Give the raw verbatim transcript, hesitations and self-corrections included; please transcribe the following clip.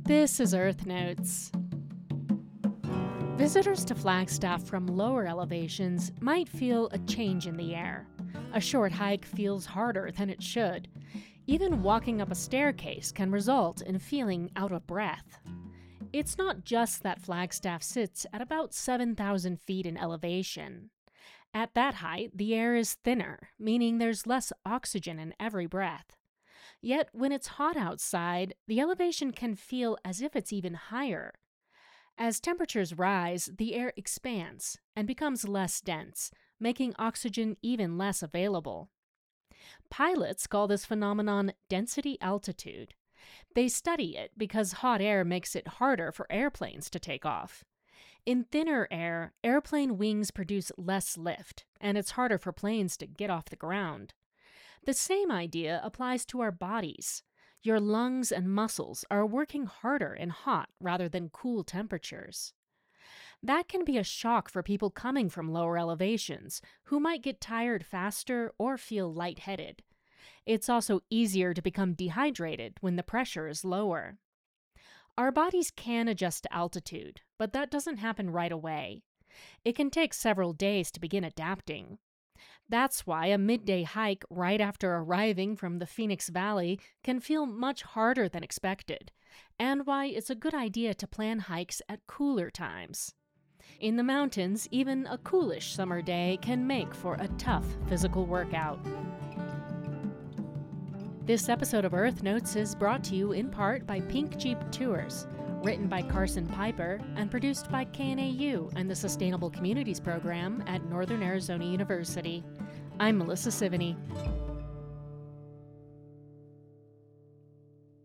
This is Earth Notes. Visitors to Flagstaff from lower elevations might feel a change in the air. A short hike feels harder than it should. Even walking up a staircase can result in feeling out of breath. It's not just that Flagstaff sits at about seven thousand feet in elevation. At that height, the air is thinner, meaning there's less oxygen in every breath. Yet, when it's hot outside, the elevation can feel as if it's even higher. As temperatures rise, the air expands and becomes less dense, making oxygen even less available. Pilots call this phenomenon density altitude. They study it because hot air makes it harder for airplanes to take off. In thinner air, airplane wings produce less lift, and it's harder for planes to get off the ground. The same idea applies to our bodies. Your lungs and muscles are working harder in hot rather than cool temperatures. That can be a shock for people coming from lower elevations, who might get tired faster or feel lightheaded. It's also easier to become dehydrated when the pressure is lower. Our bodies can adjust to altitude, but that doesn't happen right away. It can take several days to begin adapting. That's why a midday hike right after arriving from the Phoenix Valley can feel much harder than expected, and why it's a good idea to plan hikes at cooler times. In the mountains, even a coolish summer day can make for a tough physical workout. This episode of Earth Notes is brought to you in part by Pink Jeep Tours, written by Carson Piper and produced by K N A U and the Sustainable Communities Program at Northern Arizona University. I'm Melissa Sivany.